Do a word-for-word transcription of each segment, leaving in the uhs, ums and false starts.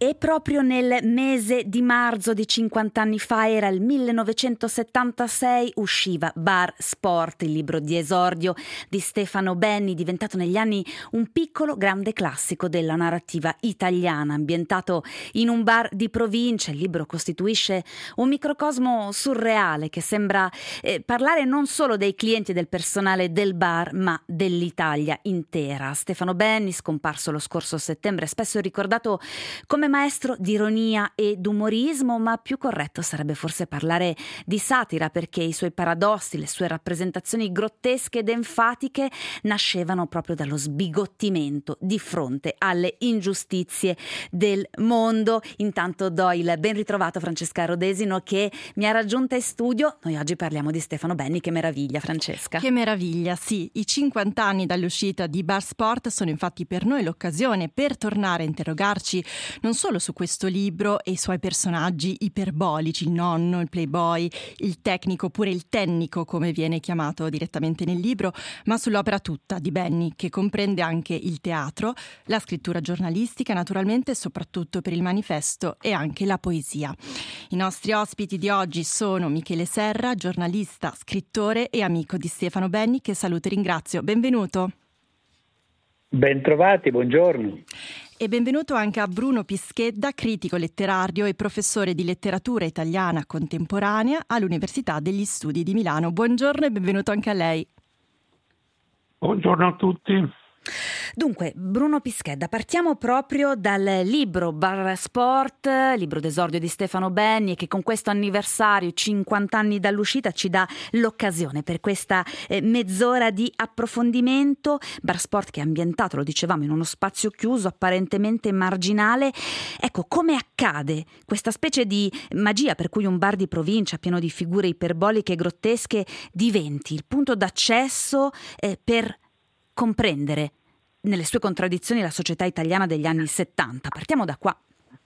E proprio nel mese di marzo di cinquanta anni fa, era il millenovecentosettantasei, usciva Bar Sport, il libro di esordio di Stefano Benni, diventato negli anni un piccolo grande classico della narrativa italiana. Ambientato in un bar di provincia, il libro costituisce un microcosmo surreale che sembra eh, parlare non solo dei clienti e del personale del bar, ma dell'Italia intera. Stefano Benni, scomparso lo scorso settembre, spesso ricordato come maestro di ironia ed umorismo, ma più corretto sarebbe forse parlare di satira, perché i suoi paradossi, le sue rappresentazioni grottesche ed enfatiche nascevano proprio dallo sbigottimento di fronte alle ingiustizie del mondo. Intanto do il ben ritrovato a Francesca Rodesino, che mi ha raggiunta in studio. Noi oggi parliamo di Stefano Benni. Che meraviglia, Francesca. Che meraviglia, sì. I cinquanta anni dall'uscita di Bar Sport sono infatti per noi l'occasione per tornare a interrogarci non solo su questo libro e i suoi personaggi iperbolici, il nonno, il playboy, il tecnico, oppure il tennico come viene chiamato direttamente nel libro, ma sull'opera tutta di Benni, che comprende anche il teatro, la scrittura giornalistica naturalmente, e soprattutto per il manifesto, e anche la poesia. I nostri ospiti di oggi sono Michele Serra, giornalista, scrittore e amico di Stefano Benni, che saluto e ringrazio. Benvenuto. Bentrovati, buongiorno. E benvenuto anche a Bruno Pischedda, critico letterario e professore di letteratura italiana contemporanea all'Università degli Studi di Milano. Buongiorno e benvenuto anche a lei. Buongiorno a tutti. Dunque, Bruno Pischedda, partiamo proprio dal libro Bar Sport, libro d'esordio di Stefano Benni, che con questo anniversario, cinquanta anni dall'uscita, ci dà l'occasione per questa eh, mezz'ora di approfondimento. Bar Sport, che è ambientato, lo dicevamo, in uno spazio chiuso, apparentemente marginale. Ecco, come accade questa specie di magia per cui un bar di provincia pieno di figure iperboliche e grottesche diventi il punto d'accesso eh, per comprendere nelle sue contraddizioni la società italiana degli anni settanta. Partiamo da qua.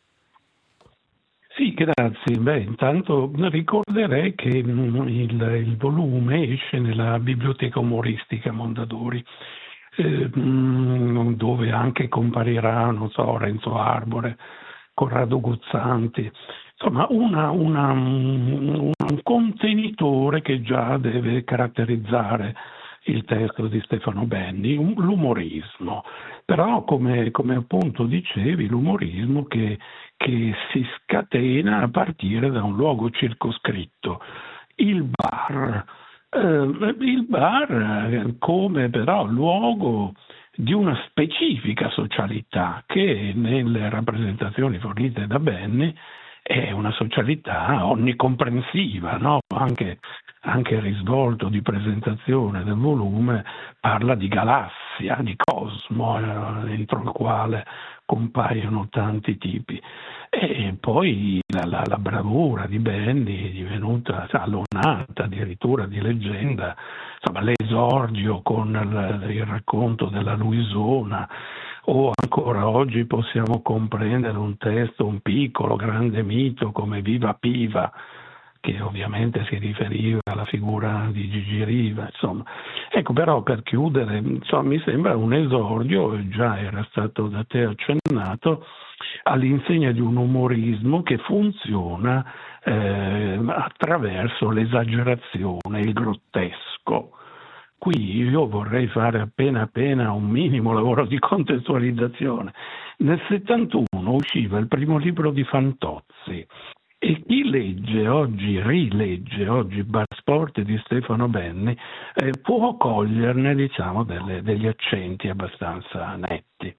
Sì, grazie. Beh, intanto ricorderei che il, il volume esce nella Biblioteca Umoristica Mondadori, eh, dove anche comparirà, non so, Renzo Arbore, Corrado Guzzanti, insomma una, una, un contenitore che già deve caratterizzare il testo di Stefano Benni, l'umorismo, però come, come appunto dicevi, l'umorismo che, che si scatena a partire da un luogo circoscritto, il bar, eh, il bar come però luogo di una specifica socialità che nelle rappresentazioni fornite da Benni è una socialità onnicomprensiva, no? Anche, anche il risvolto di presentazione del volume parla di galassia, di cosmo, eh, entro il quale compaiono tanti tipi. E poi la, la, la bravura di Benni è divenuta allonata, addirittura di leggenda, insomma l'esordio con il, il racconto della Luisona, o ancora oggi possiamo comprendere un testo, un piccolo, grande mito come Viva Piva, che ovviamente si riferiva alla figura di Gigi Riva, insomma. Ecco, però per chiudere, insomma, mi sembra un esordio, già era stato da te accennato, all'insegna di un umorismo che funziona eh, attraverso l'esagerazione, il grottesco. Qui io vorrei fare appena appena un minimo lavoro di contestualizzazione. Nel settantuno usciva il primo libro di Fantozzi e chi legge oggi, rilegge oggi Bar Sport di Stefano Benni, eh, può coglierne, diciamo, delle, degli accenti abbastanza netti.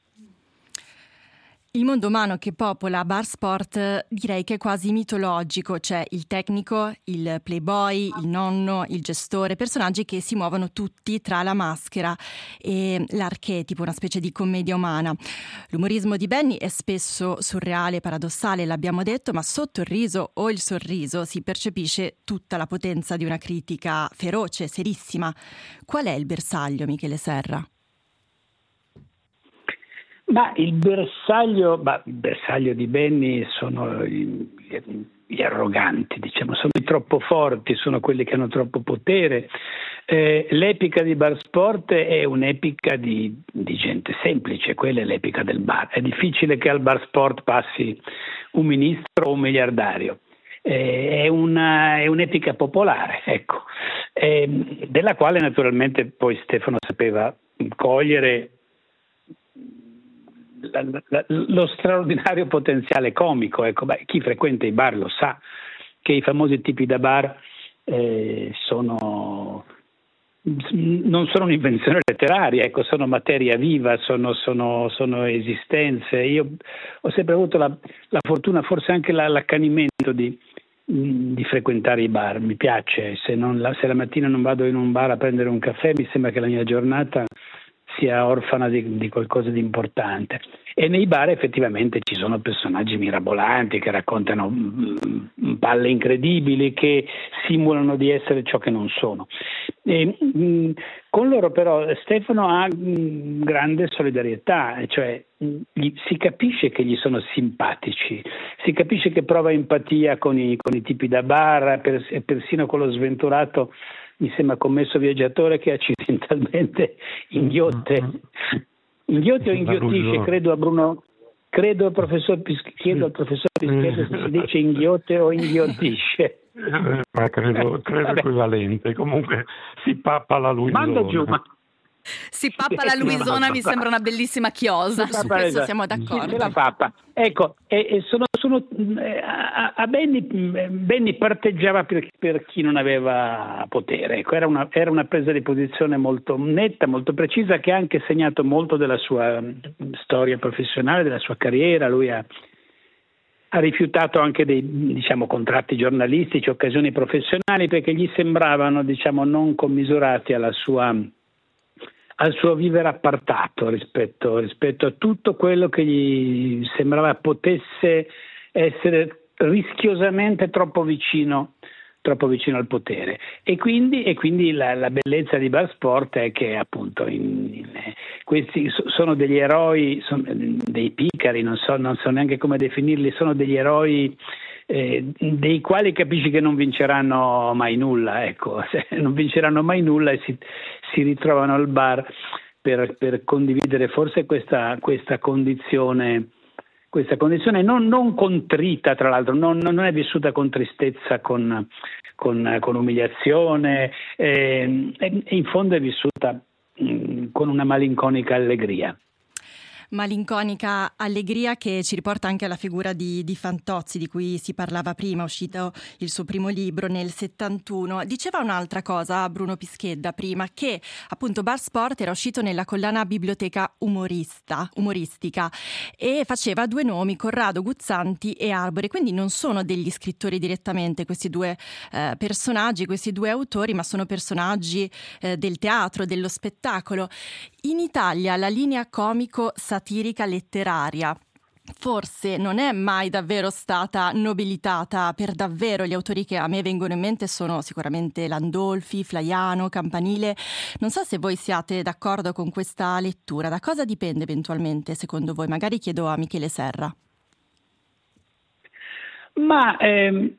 Il mondo umano che popola Bar Sport direi che è quasi mitologico, c'è il tecnico, il playboy, il nonno, il gestore, personaggi che si muovono tutti tra la maschera e l'archetipo, una specie di commedia umana. L'umorismo di Benni è spesso surreale, paradossale, l'abbiamo detto, ma sotto il riso o il sorriso si percepisce tutta la potenza di una critica feroce, serissima. Qual è il bersaglio, Michele Serra? Ma il bersaglio, ma il bersaglio di Benni sono i, gli arroganti, diciamo, sono i troppo forti, sono quelli che hanno troppo potere. Eh, l'epica di Bar Sport è un'epica di, di gente semplice, quella è l'epica del bar. È difficile che al Bar Sport passi un ministro o un miliardario. Eh, è, una, è un'epica popolare, ecco, eh, della quale naturalmente poi Stefano sapeva cogliere La, la, lo straordinario potenziale comico. Ecco, beh, chi frequenta i bar lo sa che i famosi tipi da bar eh, sono non sono un'invenzione letteraria, ecco, sono materia viva, sono, sono, sono esistenze. Io ho sempre avuto la, la fortuna, forse anche la, l'accanimento di, di frequentare i bar. Mi piace, se, non la, se la mattina non vado in un bar a prendere un caffè, mi sembra che la mia giornata sia orfana di, di qualcosa di importante. E nei bar effettivamente ci sono personaggi mirabolanti che raccontano mh, palle incredibili, che simulano di essere ciò che non sono. E, mh, con loro però Stefano ha mh, grande solidarietà, cioè mh, gli, si capisce che gli sono simpatici, si capisce che prova empatia con i, con i tipi da bar, per, persino con lo sventurato, mi sembra, commesso viaggiatore che accidentalmente inghiotte, inghiotte o inghiottisce, credo a Bruno, credo al professor Pis- chiedo al professor Pischietti se si dice inghiotte o inghiottisce. Ma credo, credo equivalente, comunque si pappa la Luisona. Manda giù, ma... Si pappa la Luisona, mi sembra una bellissima chiosa. Su questo siamo d'accordo. Sì, la pappa. Ecco, e, e sono, sono, a, a Benny, Benny parteggiava per, per chi non aveva potere. Ecco, era una, era una presa di posizione molto netta, molto precisa, che ha anche segnato molto della sua storia professionale, della sua carriera. Lui ha, ha rifiutato anche dei, diciamo, contratti giornalistici, occasioni professionali, perché gli sembravano, diciamo, non commisurati alla sua... al suo vivere appartato rispetto, rispetto a tutto quello che gli sembrava potesse essere rischiosamente troppo vicino, troppo vicino al potere. E quindi, e quindi la, la bellezza di Bar Sport è che appunto in, in, questi sono degli eroi, sono dei picari, non so, non so neanche come definirli, sono degli eroi Eh, dei quali capisci che non vinceranno mai nulla, ecco, non vinceranno mai nulla e si, si ritrovano al bar per, per condividere forse questa, questa condizione, questa condizione non, non contrita, tra l'altro, non, non è vissuta con tristezza, con, con, con umiliazione, eh, e in fondo è vissuta mh, con una malinconica allegria. Malinconica allegria che ci riporta anche alla figura di, di Fantozzi, di cui si parlava prima, uscito il suo primo libro nel settantuno. Diceva un'altra cosa Bruno Pischedda prima, che appunto Bar Sport era uscito nella collana Biblioteca umorista, umoristica e faceva due nomi, Corrado Guzzanti e Arbore, quindi non sono degli scrittori direttamente questi due eh, personaggi, questi due autori, ma sono personaggi eh, del teatro, dello spettacolo. In Italia la linea comico-satirica letteraria forse non è mai davvero stata nobilitata per davvero. Gli autori che a me vengono in mente sono sicuramente Landolfi, Flaiano, Campanile. Non so se voi siate d'accordo con questa lettura. Da cosa dipende eventualmente secondo voi? Magari chiedo a Michele Serra. Ma ehm,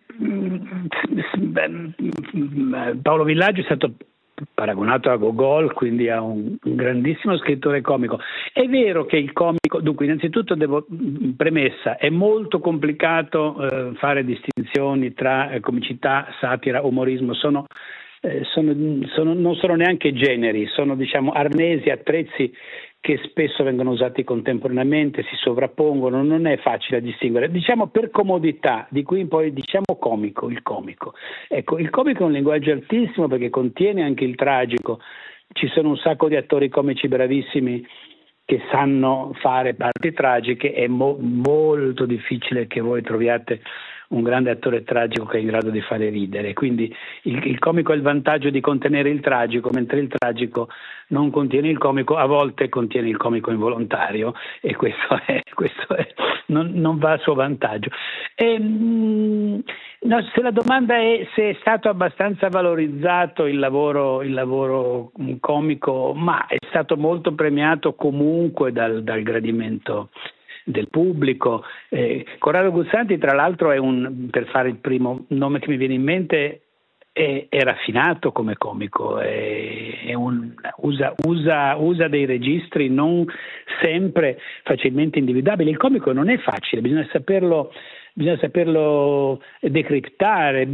Paolo Villaggio è stato paragonato a Gogol, quindi a un, un grandissimo scrittore comico. È vero che il comico, dunque innanzitutto devo, premessa, è molto complicato eh, fare distinzioni tra eh, comicità, satira, umorismo, sono, eh, sono, sono, non sono neanche generi, sono diciamo arnesi, attrezzi che spesso vengono usati contemporaneamente, si sovrappongono, non è facile distinguere. Diciamo per comodità, di qui in poi diciamo comico, il comico. Ecco, il comico è un linguaggio altissimo perché contiene anche il tragico. Ci sono un sacco di attori comici bravissimi che sanno fare parti tragiche, è mo- molto difficile che voi troviate un grande attore tragico che è in grado di fare ridere. Quindi il, il comico ha il vantaggio di contenere il tragico, mentre il tragico non contiene il comico, a volte contiene il comico involontario e questo, è, questo è, non, non va a suo vantaggio. E, mh, no, se la domanda è se è stato abbastanza valorizzato il lavoro, il lavoro comico, ma è stato molto premiato comunque dal, dal gradimento del pubblico. Eh, Corrado Guzzanti, tra l'altro, è un, per fare il primo nome che mi viene in mente, è, è raffinato come comico, è, è un, usa, usa, usa dei registri non sempre facilmente individuabili. Il comico non è facile, bisogna saperlo Bisogna saperlo decriptare,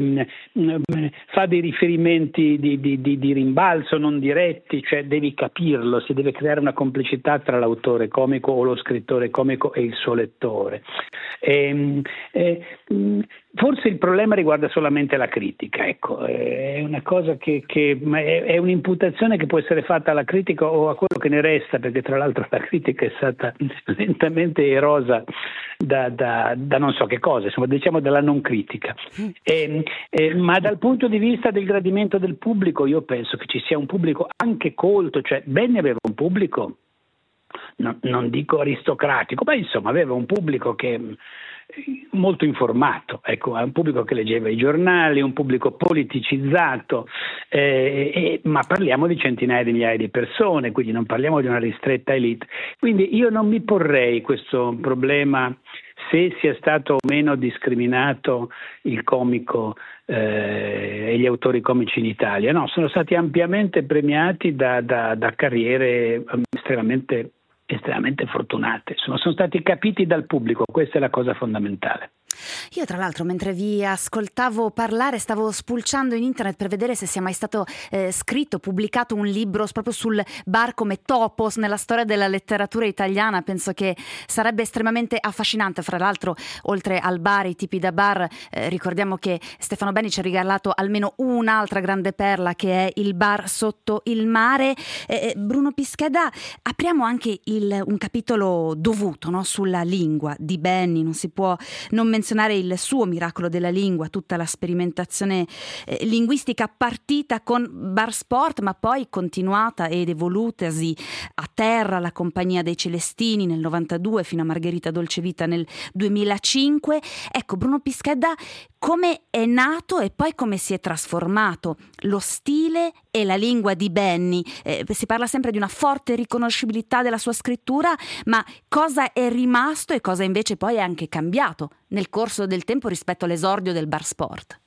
fa dei riferimenti di, di, di, di rimbalzo non diretti, cioè devi capirlo, si deve creare una complicità tra l'autore comico o lo scrittore comico e il suo lettore. E, e, forse il problema riguarda solamente la critica, ecco, è una cosa che, che è un'imputazione che può essere fatta alla critica o a quello che ne resta, perché tra l'altro la critica è stata lentamente erosa da, da, da non so che cosa, insomma, diciamo dalla non critica. E, e, ma dal punto di vista del gradimento del pubblico, io penso che ci sia un pubblico anche colto, cioè Benni aveva un pubblico, no, non dico aristocratico, ma insomma aveva un pubblico che molto informato, ecco, un pubblico che leggeva i giornali, un pubblico politicizzato, eh, eh, ma parliamo di centinaia di migliaia di persone, quindi non parliamo di una ristretta elite. Quindi io non mi porrei questo problema se sia stato o meno discriminato il comico eh, e gli autori comici in Italia. No, sono stati ampiamente premiati da, da, da carriere estremamente estremamente fortunate, sono, sono stati capiti dal pubblico, questa è la cosa fondamentale. Io tra l'altro mentre vi ascoltavo parlare stavo spulciando in internet per vedere se sia mai stato eh, scritto, pubblicato un libro proprio sul bar come topos nella storia della letteratura italiana. Penso che sarebbe estremamente affascinante. Fra l'altro, oltre al bar, i tipi da bar, eh, ricordiamo che Stefano Benni ci ha regalato almeno un'altra grande perla che è il bar sotto il mare. eh, Bruno Pischeda, apriamo anche il, un capitolo dovuto, no? Sulla lingua di Benni. Non si può non menzionare il suo miracolo della lingua, tutta la sperimentazione eh, linguistica partita con Bar Sport, ma poi continuata ed evolutasi a terra, la Compagnia dei Celestini nel novantadue fino a Margherita Dolcevita nel duemilacinque. Ecco, Bruno Pischeda, come è nato e poi come si è trasformato lo stile e la lingua di Benni? Eh, si parla sempre di una forte riconoscibilità della sua scrittura, ma cosa è rimasto e cosa invece poi è anche cambiato nel corso del tempo rispetto all'esordio del Bar Sport?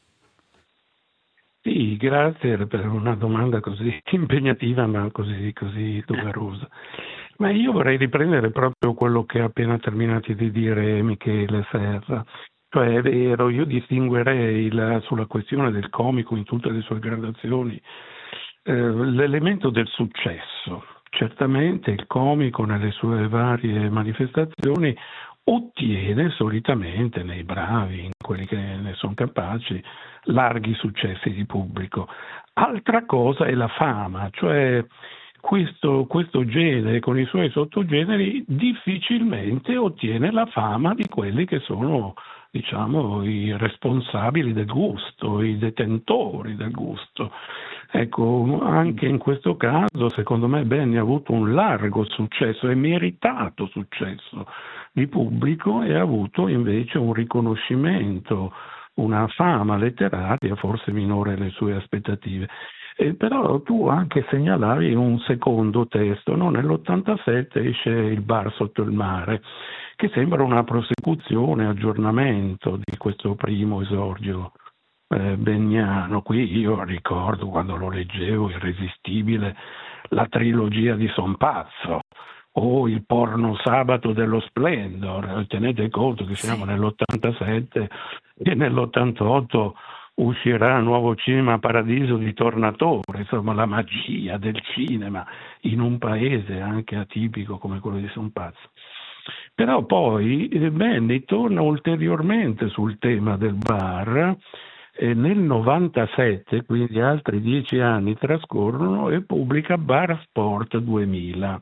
Sì, grazie per una domanda così impegnativa ma così, così doverosa. Ma io vorrei riprendere proprio quello che ha appena terminato di dire Michele Serra. Cioè è vero, io distinguerei la, sulla questione del comico in tutte le sue gradazioni eh, l'elemento del successo. Certamente il comico nelle sue varie manifestazioni ottiene solitamente nei bravi, in quelli che ne sono capaci, larghi successi di pubblico. Altra cosa è la fama, cioè questo, questo genere con i suoi sottogeneri difficilmente ottiene la fama di quelli che sono, diciamo, i responsabili del gusto, i detentori del gusto. Ecco, anche in questo caso secondo me Benni ha avuto un largo successo e meritato successo di pubblico e ha avuto invece un riconoscimento, una fama letteraria forse minore alle sue aspettative. Eh, però tu anche segnalavi un secondo testo, no? Nell'ottantasette esce Il bar sotto il mare, che sembra una prosecuzione, aggiornamento di questo primo esordio eh, benniano. Qui io ricordo quando lo leggevo, irresistibile, la trilogia di Son Pazzo o il porno sabato dello Splendor. Tenete conto che siamo nell'ottantasette e nell'ottantotto uscirà il nuovo Cinema Paradiso di Tornatore, insomma la magia del cinema in un paese anche atipico come quello di Son Pazzo. Però poi Benni torna ulteriormente sul tema del bar e nel novantasette, quindi altri dieci anni trascorrono, e pubblica Bar Sport duemila.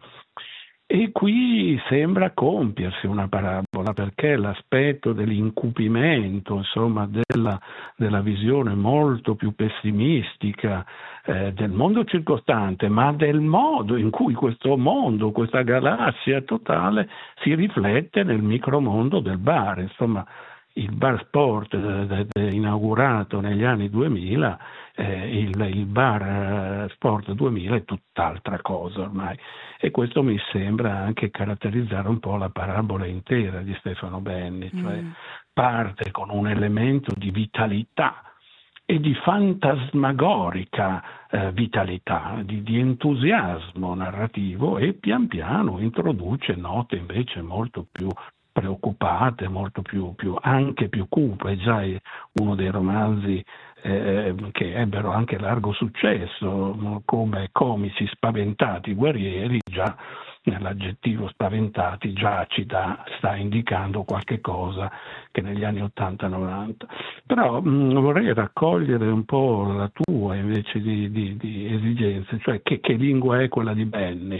E qui sembra compiersi una parabola, perché l'aspetto dell'incupimento, insomma, della, della visione molto più pessimistica eh, del mondo circostante, ma del modo in cui questo mondo, questa galassia totale, si riflette nel micromondo del bar. Insomma, il bar sport eh, eh, inaugurato negli anni duemila, eh, il, il bar eh, sport duemila è tutt'altra cosa ormai, e questo mi sembra anche caratterizzare un po' la parabola intera di Stefano Benni, cioè mm. parte con un elemento di vitalità e di fantasmagorica eh, vitalità, di, di entusiasmo narrativo, e pian piano introduce note invece molto più preoccupate, molto più, più anche più cupe. Già è uno dei romanzi eh, che ebbero anche largo successo, come Comici spaventati guerrieri, già nell'aggettivo spaventati già ci dà, sta indicando qualche cosa che negli anni ottanta novanta. Però mh, vorrei raccogliere un po' la tua invece di, di, di esigenze, cioè che, che lingua è quella di Benni?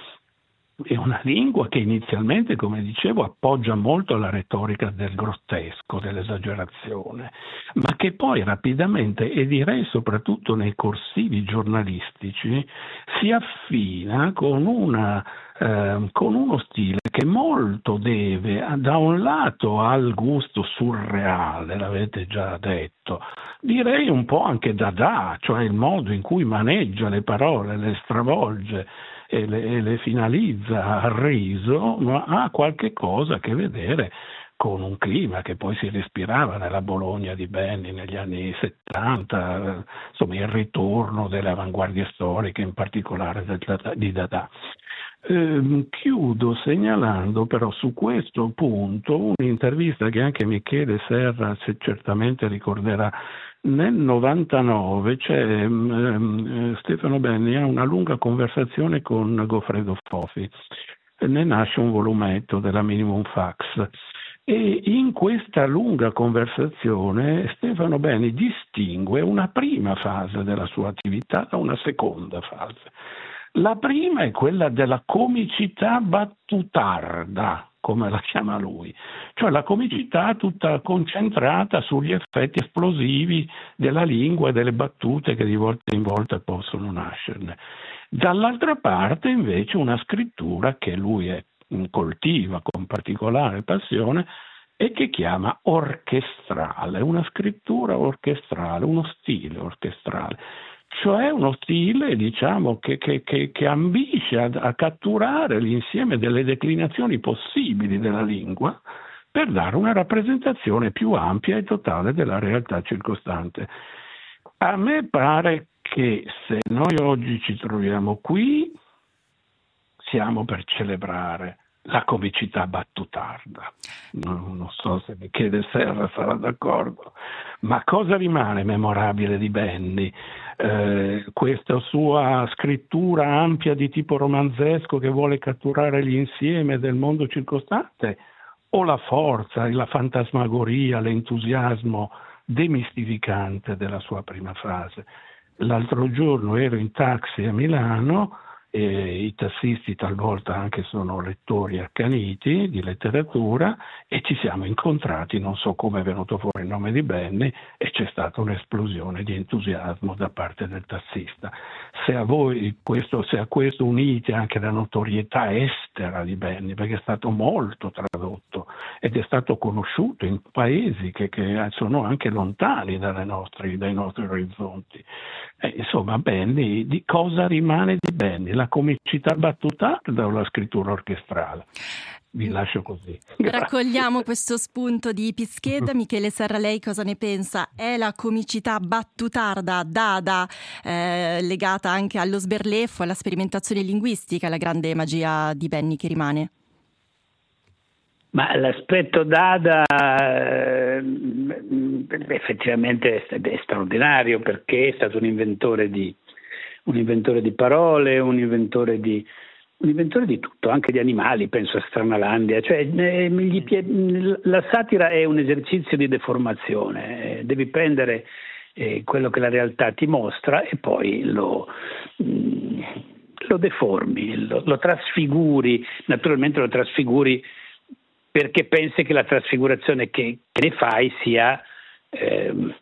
È una lingua che inizialmente, come dicevo, appoggia molto la retorica del grottesco, dell'esagerazione, ma che poi rapidamente, e direi soprattutto nei corsivi giornalistici, si affina con, una, eh, con uno stile che molto deve, da un lato, al gusto surreale, l'avete già detto, direi un po' anche Dada, cioè il modo in cui maneggia le parole, le stravolge e le, e le finalizza a riso, ma ha qualche cosa a che vedere con un clima che poi si respirava nella Bologna di Benni negli anni settanta, insomma il ritorno delle avanguardie storiche, in particolare di Dada. Eh, chiudo segnalando però su questo punto un'intervista che anche Michele Serra certamente ricorderà. Nel novantanove c'è um, Stefano Benni ha una lunga conversazione con Goffredo Fofi, ne nasce un volumetto della Minimum Fax, e in questa lunga conversazione Stefano Benni distingue una prima fase della sua attività da una seconda fase. La prima è quella della comicità battutarda, come la chiama lui, cioè la comicità tutta concentrata sugli effetti esplosivi della lingua e delle battute che di volta in volta possono nascerne. Dall'altra parte invece una scrittura che lui è, coltiva con particolare passione e che chiama orchestrale, una scrittura orchestrale, uno stile orchestrale. Cioè uno stile, diciamo, che, che, che, che ambisce a, a catturare l'insieme delle declinazioni possibili della lingua per dare una rappresentazione più ampia e totale della realtà circostante. A me pare che se noi oggi ci troviamo qui, siamo per celebrare la comicità battutarda. Non, non so se Michele Serra sarà d'accordo, ma cosa rimane memorabile di Benni? Eh, questa sua scrittura ampia di tipo romanzesco che vuole catturare l'insieme del mondo circostante, o la forza, la fantasmagoria, l'entusiasmo demistificante della sua prima frase? L'altro giorno ero in taxi a Milano, e i tassisti talvolta anche sono lettori accaniti di letteratura, e ci siamo incontrati, non so come è venuto fuori il nome di Benni, e c'è stata un'esplosione di entusiasmo da parte del tassista. Se a voi questo, se a questo unite anche la notorietà estera di Benni, perché è stato molto tradotto ed è stato conosciuto in paesi che, che sono anche lontani dalle nostre, dai nostri orizzonti. Eh, insomma, Benni, di cosa rimane di Benni? La comicità battutarda o la scrittura orchestrale? Vi lascio così. Raccogliamo questo spunto di Pischeda. Michele Serra, lei cosa ne pensa? È la comicità battutarda, dada, eh, legata anche allo sberleffo, alla sperimentazione linguistica, la grande magia di Benni che rimane? Ma l'aspetto Dada eh, effettivamente è, è straordinario, perché è stato un inventore di un inventore di parole, un inventore di un inventore di tutto, anche di animali, penso a Stranalandia. Cioè, eh, gli, la satira è un esercizio di deformazione, eh, devi prendere eh, quello che la realtà ti mostra e poi lo, mh, lo deformi, lo, lo trasfiguri, naturalmente lo trasfiguri perché pensi che la trasfigurazione che, che ne fai sia, ehm,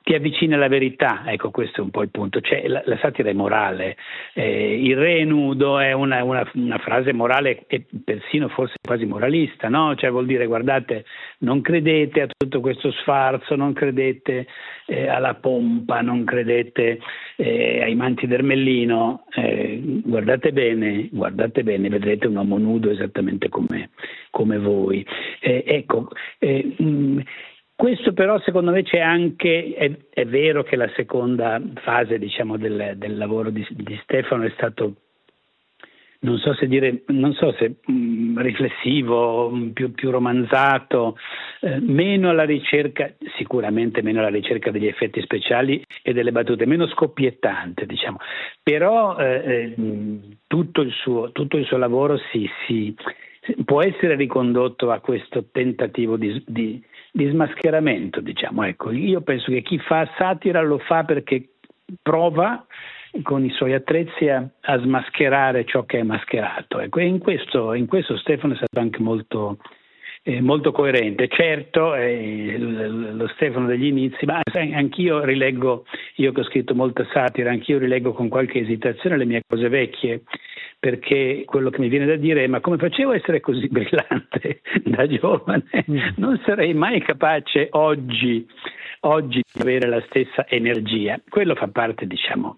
ti avvicina alla verità, ecco, questo è un po' il punto. Cioè, la, la satira è morale, eh, il re nudo è una, una, una frase morale e persino forse quasi moralista, no? Cioè vuol dire, guardate, non credete a tutto questo sfarzo, non credete eh, alla pompa, non credete eh, ai manti d'ermellino, eh, guardate bene, guardate bene, vedrete un uomo nudo esattamente come, come voi. Eh, ecco, eh, mh, questo però secondo me c'è anche, è, è vero che la seconda fase, diciamo, del, del lavoro di, di Stefano è stato, non so se dire, non so se mh, riflessivo, mh, più, più romanzato, eh, meno alla ricerca, sicuramente meno alla ricerca degli effetti speciali e delle battute, meno scoppiettante, diciamo. Però eh, mh, tutto il suo, tutto il suo lavoro si, si può essere ricondotto a questo tentativo di, di, di smascheramento, diciamo. Ecco, io penso che chi fa satira lo fa perché prova con i suoi attrezzi a, a smascherare ciò che è mascherato. Ecco, e in questo, in questo Stefano è stato anche molto, eh, molto coerente. Certo, eh, lo Stefano degli inizi, ma anch'io rileggo, io che ho scritto molta satira, anch'io rileggo con qualche esitazione le mie cose vecchie, perché quello che mi viene da dire è: ma come facevo a essere così brillante da giovane? Non sarei mai capace oggi, oggi di avere la stessa energia. Quello fa parte, diciamo,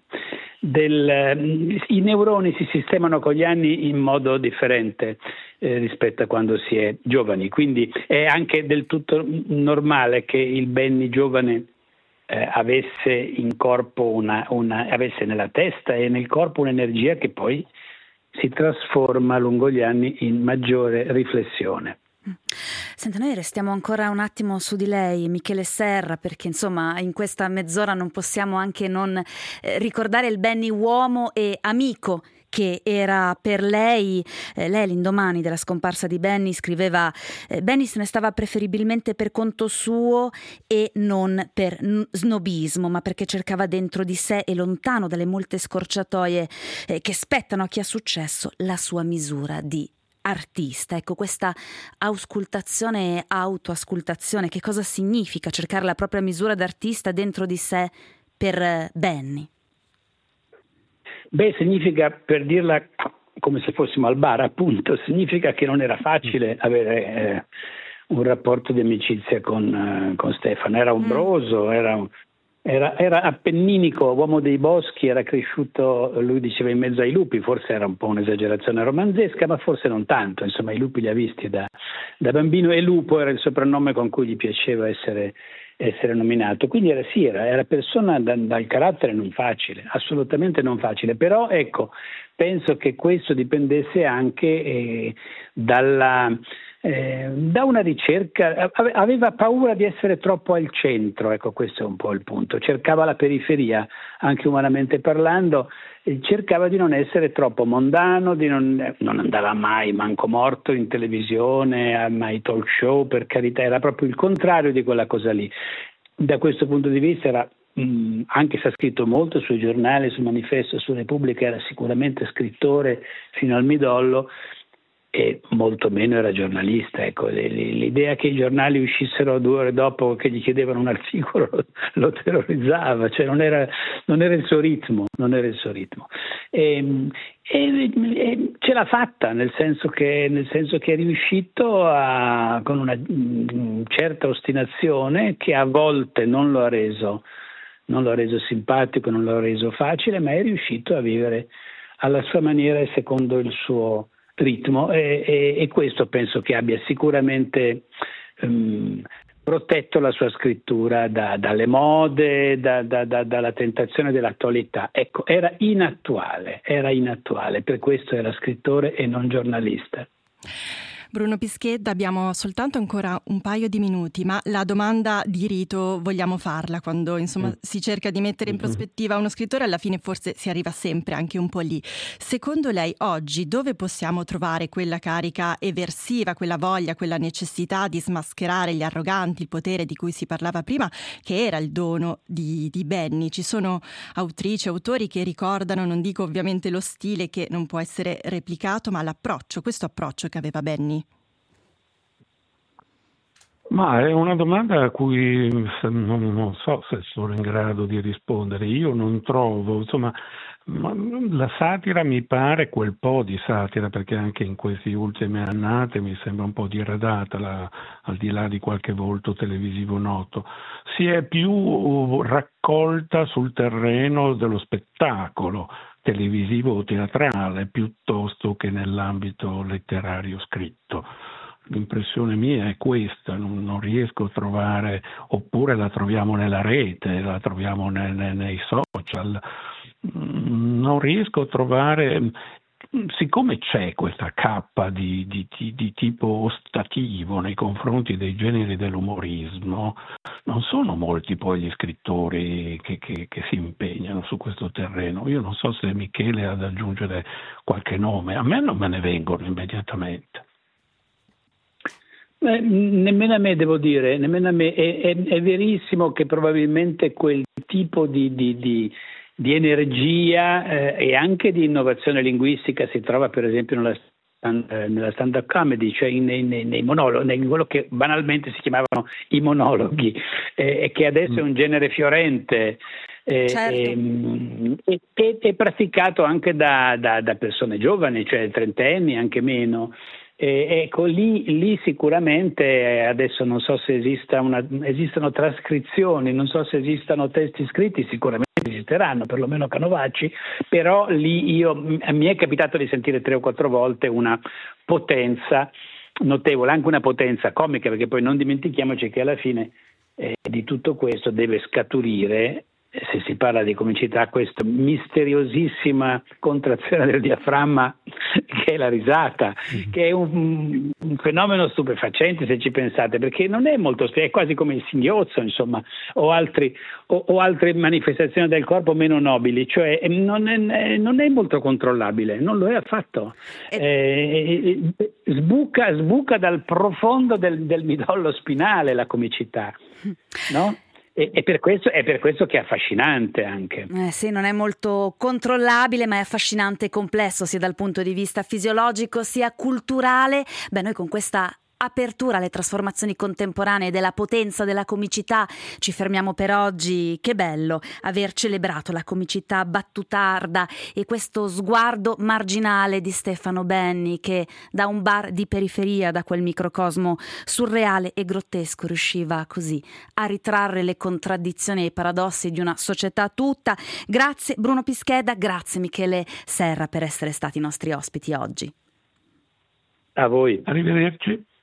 del... I neuroni si sistemano con gli anni in modo differente eh, rispetto a quando si è giovani, quindi è anche del tutto normale che il Benny giovane eh, avesse in corpo una, una avesse nella testa e nel corpo un'energia che poi si trasforma lungo gli anni in maggiore riflessione. Senta, noi restiamo ancora un attimo su di lei, Michele Serra, perché insomma in questa mezz'ora non possiamo anche non eh, ricordare il Benny uomo e amico che era per lei. Eh, lei l'indomani della scomparsa di Benny scriveva: eh, Benny se ne stava preferibilmente per conto suo e non per n- snobismo, ma perché cercava dentro di sé e lontano dalle molte scorciatoie eh, che spettano a chi ha successo la sua misura di artista. Ecco, questa auscultazione e autoascoltazione, che cosa significa cercare la propria misura d'artista dentro di sé per Benny? Beh, significa, per dirla come se fossimo al bar, appunto, significa che non era facile avere eh, un rapporto di amicizia con, eh, con Stefano. Era ombroso, era, era, era appenninico, uomo dei boschi, era cresciuto, lui diceva, in mezzo ai lupi. Forse era un po' un'esagerazione romanzesca, ma forse non tanto. Insomma, i lupi li ha visti da, da bambino, e Lupo era il soprannome con cui gli piaceva essere essere nominato. Quindi era sì, era, era persona da, dal carattere non facile, assolutamente non facile, però ecco, penso che questo dipendesse anche eh, dalla eh, da una ricerca, aveva paura di essere troppo al centro, ecco, questo è un po' il punto, cercava la periferia, anche umanamente parlando, e cercava di non essere troppo mondano, di non, non andava mai, manco morto, in televisione, a mai talk show, per carità, era proprio il contrario di quella cosa lì. Da questo punto di vista era, mh, anche se ha scritto molto sui giornali, sul Manifesto, su Repubblica, era sicuramente scrittore fino al midollo, e molto meno era giornalista. Ecco, l'idea che i giornali uscissero due ore dopo che gli chiedevano un articolo lo terrorizzava, cioè non era, non era il suo ritmo, non era il suo ritmo. E, e, e ce l'ha fatta, nel senso che, nel senso che è riuscito a, con una mh, certa ostinazione che a volte non lo ha reso, non lo ha reso simpatico, non lo ha reso facile, ma è riuscito a vivere alla sua maniera e secondo il suo ritmo, e, e, e questo penso che abbia sicuramente um, protetto la sua scrittura da, dalle mode, da, da, da, dalla tentazione dell'attualità. Ecco, era inattuale, era inattuale, per questo era scrittore e non giornalista. Bruno Pischedda, abbiamo soltanto ancora un paio di minuti, ma la domanda di rito vogliamo farla quando insomma mm. si cerca di mettere in prospettiva uno scrittore, alla fine forse si arriva sempre anche un po' lì. Secondo lei oggi dove possiamo trovare quella carica eversiva, quella voglia, quella necessità di smascherare gli arroganti, il potere di cui si parlava prima, che era il dono di, di Benny? Ci sono autrici, autori che ricordano, non dico ovviamente lo stile che non può essere replicato, ma l'approccio, questo approccio che aveva Benny. Ma è una domanda a cui non, non so se sono in grado di rispondere. Io non trovo, insomma, ma la satira mi pare quel po' di satira, perché anche in questi ultimi annate mi sembra un po' diradata, la, al di là di qualche volto televisivo noto. Si è più raccolta sul terreno dello spettacolo televisivo o teatrale piuttosto che nell'ambito letterario scritto. L'impressione mia è questa, non, non riesco a trovare, oppure la troviamo nella rete, la troviamo nei, nei, nei social, non riesco a trovare, siccome c'è questa cappa di, di, di, di tipo ostativo nei confronti dei generi dell'umorismo, non sono molti poi gli scrittori che, che, che si impegnano su questo terreno. Io non so se Michele ha da aggiungere qualche nome, a me non me ne vengono immediatamente. Eh, nemmeno a me, devo dire, nemmeno a me. È, è, è verissimo che probabilmente quel tipo di, di, di, di energia eh, e anche di innovazione linguistica si trova per esempio nella, nella stand-up comedy, cioè nei, nei, nei monologhi, in quello che banalmente si chiamavano i monologhi, eh, e che adesso è un genere fiorente. Eh, certo. e, e, e praticato anche da, da, da persone giovani, cioè trentenni, anche meno. Eh, ecco, lì, lì sicuramente adesso non so se esista una, esistono trascrizioni, non so se esistano testi scritti, sicuramente esisteranno, perlomeno Canovacci, però lì io, mi è capitato di sentire tre o quattro volte una potenza notevole, anche una potenza comica, perché poi non dimentichiamoci che alla fine eh, di tutto questo deve scaturire, se si parla di comicità, questa misteriosissima contrazione del diaframma che è la risata, mm. che è un, un fenomeno stupefacente se ci pensate, perché non è molto, è quasi come il singhiozzo, insomma, o, altri, o, o altre manifestazioni del corpo meno nobili, cioè non è, non è molto controllabile, non lo è affatto. Eh, sbuca, sbuca dal profondo del, del midollo spinale la comicità, no? E per questo, è per questo che è affascinante anche. Eh sì, non è molto controllabile, ma è affascinante e complesso sia dal punto di vista fisiologico sia culturale. Beh, noi con questa apertura alle trasformazioni contemporanee della potenza della comicità ci fermiamo per oggi. Che bello aver celebrato la comicità battutarda e questo sguardo marginale di Stefano Benni, che da un bar di periferia, da quel microcosmo surreale e grottesco, riusciva così a ritrarre le contraddizioni e i paradossi di una società tutta. Grazie Bruno Pischeda, grazie Michele Serra per essere stati i nostri ospiti oggi. A voi. Arrivederci.